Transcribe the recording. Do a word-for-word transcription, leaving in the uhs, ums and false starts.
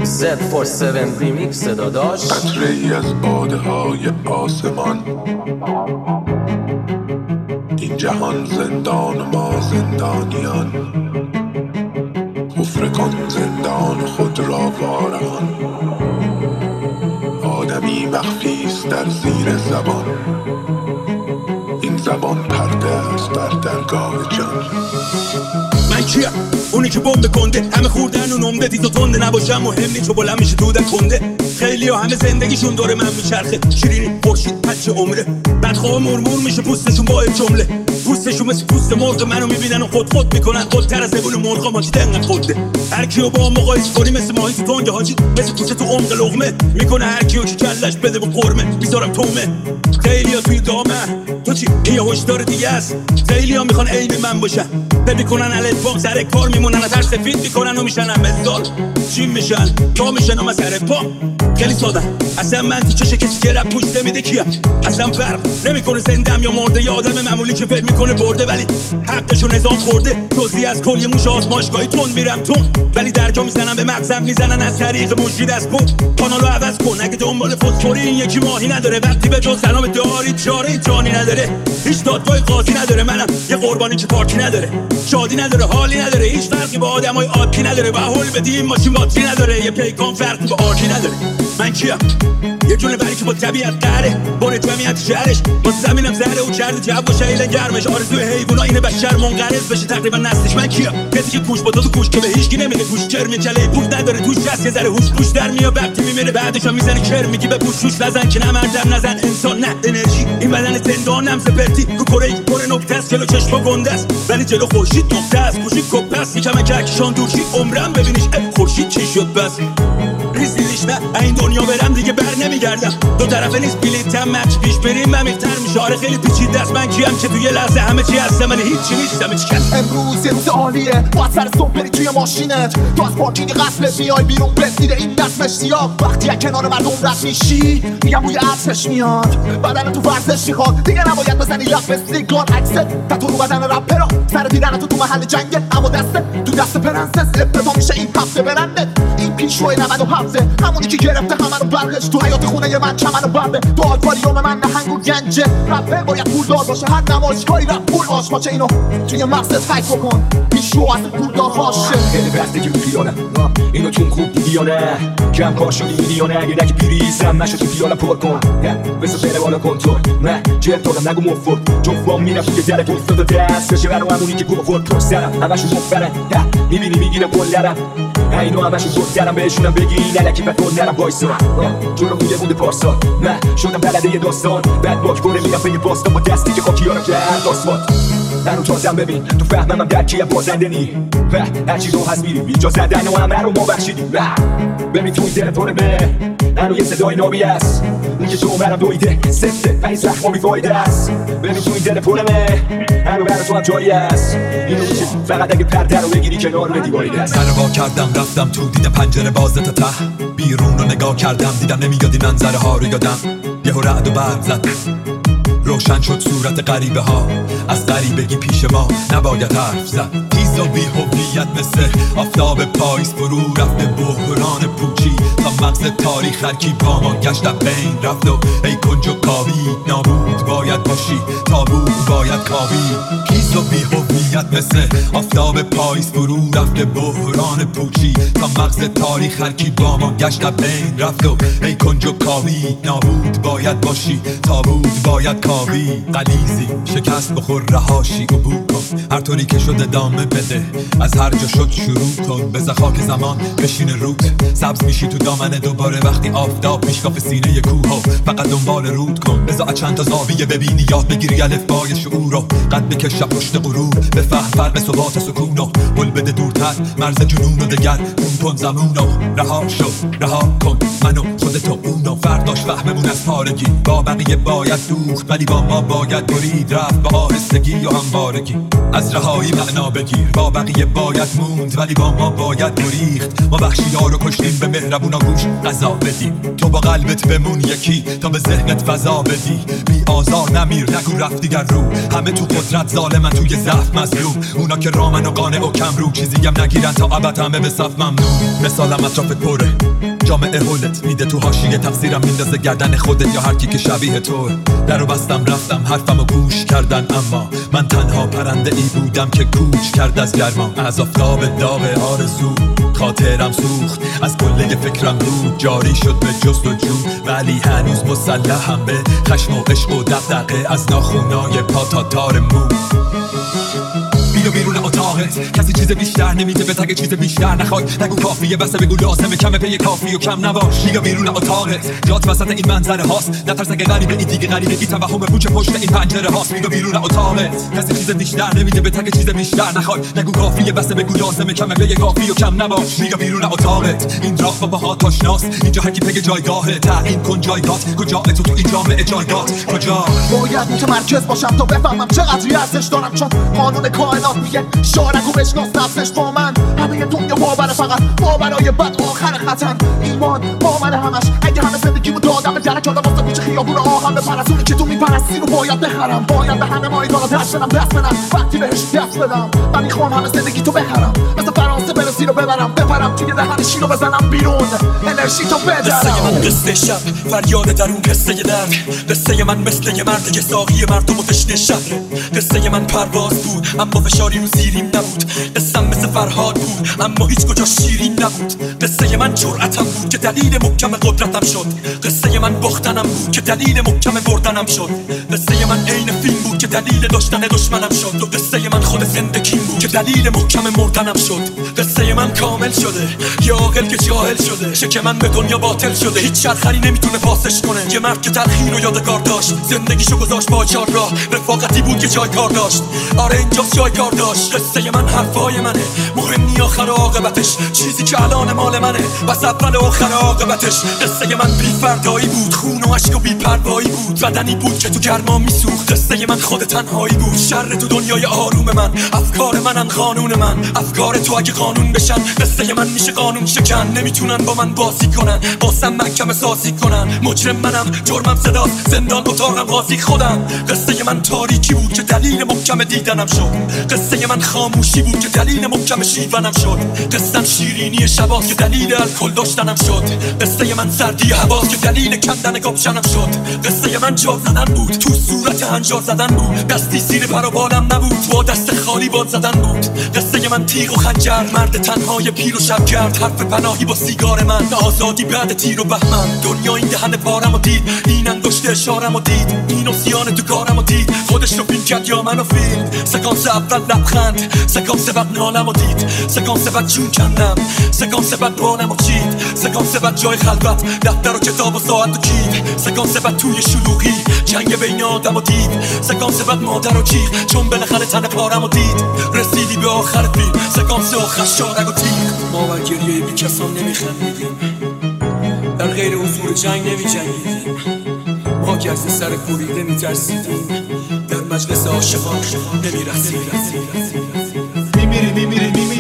زد فور سیون ریمیکس داداش. قطره ای از باده های آسمان، این جهان زندان ما زندانیان. حفره کن زندان خود را وارهان، آدمی مخفیست در زیر زبان، این زبان پرده است بر درگاه جان. من کیم؟ اونی که بمب کنده همه خوردن و نمده دیز و تنده نباشم مهم نی چو بلند میشه دودن کنده. خیلی ها همه زندگیشون دور من میچرخه، شیرینی خورشید پچه عمره. بدخواه مرمور میشه پوستشون با این جمله، پوستشون مثل پوست مرغ منو میبینن و خود خود میکنن خودتر از زبون مرغا ماچی دنگن خوده. هر کیو با مقایسه کنی مثل ماهی تو تنگ حاجی، مثل کوچه تو عمق لقمه میکنه هر کیو که کلش بده با قرمه میذارم تومه. خیلی ها توی دامه تو چی؟ این یه هشدار دیگه است. خیلی ها میخوان عین من باشن، فکر میکنن الفاق سر کار میمونن از هر سفید میکنن و میشن هم مثال چی میشن تا میشن و سر پا. خیلی ساده اصلا من تو چشه کسی که رب پوشته میده کیم؟ اصلا فرق نمیکنه زندم یا مرده یا آدم معمولی که فکر میکنه برده ولی حقشو نظام خورده. توزی از کل یه موش آزمایشگاهی تون میرم تون، ولی درجا میزنم به مغزم میزنن از طریق مجید از بوم. کانالو عوض کن اگه دنبال فوتوری این یکی ماهی نداره، وقتی به جز سلام داری چاره جانی نداره. هیچ دادگاه قاضی نداره، منم یه قربانی که پارتی نداره، شادی نداره، حالی نداره، هیچ فرقی با آدمای عادی نداره. با هول بدیم ماشین باتری نداره، یه پیکان فرقی با آرتی نداره. من کیم؟ یه جونه بری که با طبیعت قهره، با جمعیت شهرش با زمینم زهره و کرده جو و شیل گرمش. آرزوی حیونا اینه بشر منقرض بشه تقریبا نسلش. من کیم؟ کسی که گوش با تو گوش که به هیچکی نمیده گوش کرمی چله پوش نداره توش جس یه ذره هوش پوش در میاد وقتی میمیره بعدش هم میزنه کر میگی به پوشوش نزن که نه مردم نزن انسان نه انرژی. این بدن زندانم سپرتی رو کره پر نکته است، جلو چشم گنده است ولی جلو خورشید نقطه است. گوشی کپس یکم کهکشان دورشی عمرم ببینیش خورشید چی شد بس ریزیلیش نه این دنیا برم دیگه بر نمیگردم. دو طرفه نیست بلیتم مچ پیش بریم ممیختر میشه. آره خیلی پیچیده است. من کیم که توی لحظه همه چی هستم ولی هیچی نیستم هیچ کس. امروز یه روز عالیه، باید سر صبح بری توی ماشینت، تو از پارکینگ قفلت میای بیرون بسیده این دستمش سیاه. وقتی از کنار مردم رد میشی میگم بوی عطرش میاد، بدن تو ورزش میخواد دیگه نباید بزنی لف سیگار. عکست تتو رو بدن رپرا سر دیدن تو تو محل جنگت، اما دسته تو دست پرنسس ابتدا میشه این هفته برنده. این پیشروی نود و هفته همونی که گرفته همه رو برقش تو حیات خونه من چمن و برده. تو آکواریوم من نهنگ و گنجه، رپر باید پولدار باشه، هر نمایشگاهی رپ پول باش باشه. اینو توی مغزت حک بکن پیشرو از پولدار باشه. خیلی وقته که پیاله اینو چون خوب دیدی یا نه، کم کار شدی دیدی یا نه. اگه نگی پیریزم نشد تو پیاله پر کن بسه بره بالا کنترل نه جلد دارم نگو مفت چون فام میرم توی در پوست و دست بشه برای همونی که گوه خود پر سرم همشون مفرن میبینی میگیرم بلدرم اینو همشون زود دارم بهشونم بگی نلکی بطور نرم بایسا جلو بوده بوده پارسال نه شدم بلده یه داستان بعد باک بره میرم به یه باستان با دستی که خاکی هارم کرد آسفالت. منو تازم ببین تو فهمم هم درکیم بازنده نی و هر چی رو هست میریم اینجا زدن و همه رو ما بخشیدیم. ببین تو این دل پره به منو یه صدای نابی است اون که تو عمرم دویده سفته و این زخما بیفایده است. ببین تو این دل پره به منو برای تو هم جایی است اینو میشه فقط اگه پرده رو بگیری کنار بدی باید است. سر وا کردم رفتم تو دیدم پنجره بازه تا ته بیرون رو نگاه کردم دیدم نمیادی منظره ها رو یادم یهو رعد و برق زد روشن شد صورت غریبه ها از غریبگی پیش ما نباید حرف زد. تیز و بی هویت مثل آفتاب پاییز فرو رفته بحران پوچی تا مغز تاریخ هرکی با ما گشتم بین رفت و ای کنج و کاوی نابود باید باشی تابود باید کاوی. تیز و بی هویت مثل آفتاب پاییز فرو رفته بحران پوچی تا مغز تاریخ هرکی با ما گشتم بین رفت و ای کنج و کاوی نابود باید باشی تابود باید کاوی. قلیزی شکست بخور رهاشی عبور کن هر طوری که شده ادامه بده از هر جا شد شروع کن بذار خاک زمان بشینه روت سبز میشی تو دامنه دوباره وقتی آفتاب میشکاف سینه کوه و فقط دنبال رود کن بذار چند تا زاویه ببینی یاد بگیری الفبای شعور رو قد بکش پشت غرور بفهم فرق ثبات و سکون و هل بده دورتر مرز جنون و دگر اون کن زمون و رها شو رها کن منو خودتو اونو فرداش فهممون از پارگی با بقیه باید دوخت ولی با ما باید برید رفت با آهستگی و هموارگی. از رهایی معنا بگیر، با بقیه باید موند ولی با ما باید بریخت. ما وحشی ها رو کشتیم، به مهربونا گوش قضا بدیم. تو با قلبت بمون یکی تا به ذهنت فضا بدی. بی آزار نمیر نگو رفت دیگر رو، همه تو قدرت ظالمن توی ضعف مظلوم. اونا که رامن و قانع و کم رو، چیزی هم نگیرن تا ابد همه به صف ممنون. مثالم اطرافت پره، جامعه هولت میده تو حاشیه، تقصیرم میندازه گردن خودت یا هر کی که شبیه تو. درو بستم رفتم حرفمو گوش کردن، اما من تنها پرنده ای بودم که کوچ کرد از گرما. از آفتاب داغ آرزو خاطرم سوخت، از کله فکرم دود جاری شد به جستجو. ولی هنوز مسلحم به خشم و عشق و دغدغه، از ناخونای پا تا تار مو. بیا بیرون اتاقت، کسی چیز بیشتر نمیده به تگ چیز بیشتر نخوای. نگو کافیه بسه بگو لازمه، کمه پی کافی و کم نباش. بیا بیرون اتاقت، جات وسط این منظره هاست. نترس اگه غریبه این دیگه غریبگی توهم پوچ پشت این پنجره هاست. بیا بیرون اتاقت، کسی چیز بیشتر نمیده به تگ چیز بیشتر نخوای. نگو کافیه بسه بگو لازمه، کمه پی کافی و کم نباش. بیا بیرون اتاقت، این راه با باهات آشناست. اینجا هر کی پی جایگاهه، تعیین کن جایگات. کجا تو تو این جامعه جایگات کجا؟ باید متمرکز باشم تا بفهمم چقدر ارزش دارم، چون قانون کائنات میگه شارگو بشناس نفسش با من. همه دنیا باوره، فقط باورای بد آخر خطن. ایمان باور همش، اگه همه زندگیمو دادم به درک آدم واسه پیچ خیابون آهم به پرستونی که تو میپرستی رو باید بخرم. باید به همه مایدانا دست بدم، دست بدم وقتی بهش دست بدم. من میخوام همه زندگی تو بخرم، مثل فرانسه برسی رو ببرم، بپرم توی دهن شیر رو بزنم بیرون، انرژی تو بدرم. قصه من قصه شب، فریاد درون قصه درد. قصه من مثل یه مرد که ساقی مردم و تشنه شهره. قصه من پرواز بود اما فشاری رو زیریم نبود. قصه مثل فرهاد بود اما هیچ کجا شیرین نبود. قصه من جرأتم بود که دلیل محکم قدرتم شد. قصه من باختنم بود که دلیل محکم بردنم شد. قصه من عین فیلم بود که دلیل داشتن دشمنم شد. و قصه من خود زندگیم بود که دلیل محکم مردنم شد. قصه من کامل شده، یه عاقل که جاهل شده. شک من به دنیا باطل شده، هیچ شرخری نمیتونه پاسش کنه. یه مرد که تلخی رو یادگار داشت، زندگیشو گذاشت با چار راه. رفاقتی بود که جای کار داشت، آره اینجاست جای کار داشت. قصه من حرفای منه، مهم نی آخر عاقبتش. چیزی که الان مال منه بس اول و آخر عاقبتش. قصه من بی فردایی بود، خون و عشق و بی پروایی بود. بدنی بود که تو گرما میسوخت. قصه من خود تنهایی بود، شر تو دنیای آروم من. افکار منن قانون من، افکار تو اگه قانون بشن. قصه من میشه قانون شکن، نمیتونن با من بازی کنن، باسم محکمه سازی کنن. مجرم منم، جرمم صداست، زندان اتاقم قاضی خودم. قصه من تاریکی بود که دلیل محکم دیدنم شد. قصه من خاموشی بود که دلیل محکم شیونم شد. قصه شیرینی شباست که دلیل الکل داشتنم شد. قصه من سردی هواست که دلیل کندن کاپشنم شد. قصه من جا زدن بود، تو صورت هنجار زدن بود. دستی زیر پر و بالم نبود، با دست خالی باد زدن بود. قصه من تیغ و خنجر، مرد تنهای پیر و شبگرد. حرف پناهی با سیگار من، آزادی بعد تیر و بهمن. دنیا این دهن پارم و دید، این انگشت اشارم و دید. این اسیان تو کارم و دید، خودش رو فیلم کرد یا منو فیلم. سکانس اول لبخند، سکانس بعد نالم و دید. سکانس بعد جون کندم، سکانس بعد بانم و چید. سکانس بعد جای خلوت، دفتر و کتاب و ساعت و کید. سکانس بعد توی شلوغی، جنگ بین آدم و دید. سکانس بعد مادر و جیغ، چون بالاخره تن پارم و دید. رسیدی به آخر فیلم، سکانس آخر شارگ و تیغ. ما بر گریه بی کسان نمیخندیدیم، در غیر حضور جنگ نمیجنگیدیم. ما که از سر کوریده میترسیدیم، در مجلس عاشقان نمیرسیدیم. میمیری میمیری میمیری